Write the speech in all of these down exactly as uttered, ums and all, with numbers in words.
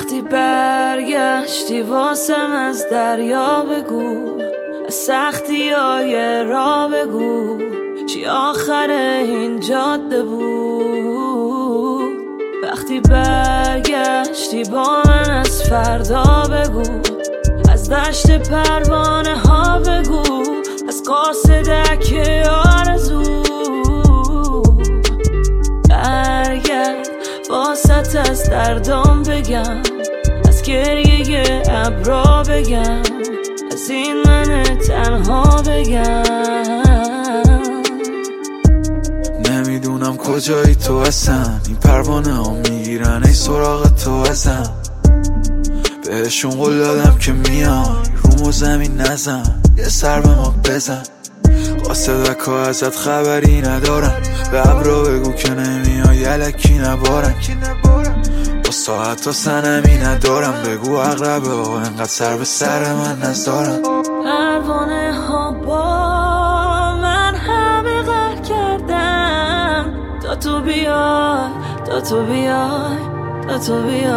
وقتی برگشتی واسم از دریا بگو، از سختی های را بگو، چی آخر این جاده بود. وقتی برگشتی با من از فردا بگو، از دشت پروانه ها بگو، از قاصدک آرزو. برگرد واسط از دردام بگم، از گریه ابرا بگم، از این من تنها بگم. نمیدونم کجایی تو اصلا، این پروانه ها میگیرن ای سراغ تو ازم. بهشون قول دادم که میان رومو زمین نزن، یه سر به ما بزن. قاصدک ها ازت خبری ندارن، به ابرا بگو که نمیای یلکی نبارن. با ساعت ها سنمی ندارم، بگو اقربه ها انقدر سر به سر من نزدارن. پروانه ها با من همه غر کردن، تا تو بیای تا تو بیای تا تو بیای.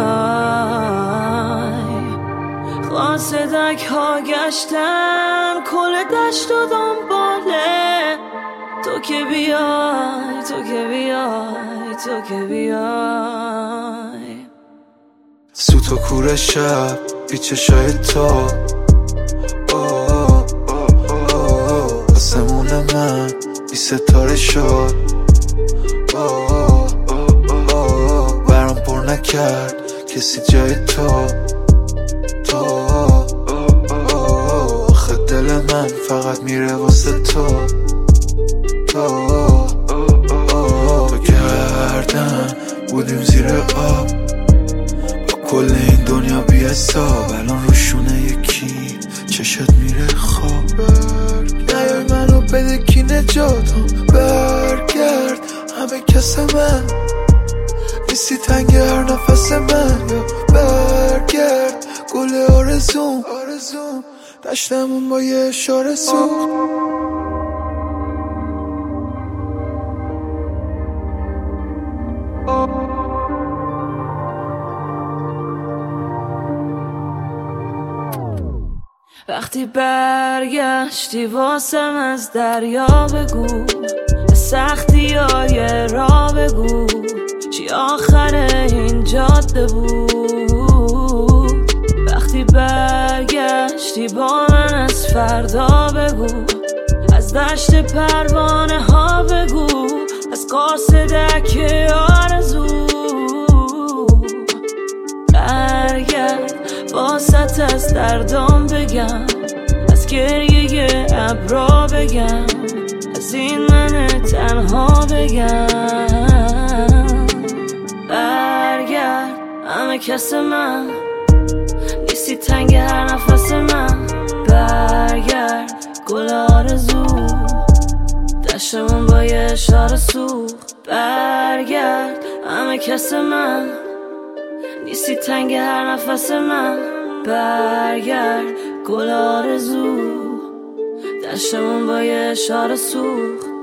قاصدک ها گشتن کل دشت و دنباله، تو که بیای تو که بیای تو که بیای. سوت و کور شب بی چشای تو، آسمون من بی ستاره شد. برام پر نکرد کسی جای تو. تو آخه دل من فقط میره واسه تو. تو تو گردن بودیم زیر آب، با کل این دنیا بی حساب. الان روشونه یکی چشت میره خواب. نیای منو بده کی نجاتم، برگرد همه کس من نیستی تنگ هر نفس من. یا برگرد گل آرزوم، دشتمون با یه اشاره سوخت. وقتی برگشتی واسم از دریا بگو، از سختی های را بگو، چی آخر این جاده بود. وقتی برگشتی با من از فردا بگو، از دشت پروانه ها بگو، از قاصدک آرزو. برگرد واسط از دردام بگم، از گریه ابرا بگم، از این من تنها بگم. برگرد همه کس من نیستی تنگ هر نفس من. برگرد گل آرزو، دشتمون با یه اشاره سوخت. برگرد همه کس من نیستی تنگ هر نفس من. برگرد گل آرزو، دشتمون با یه اشاره سوخت.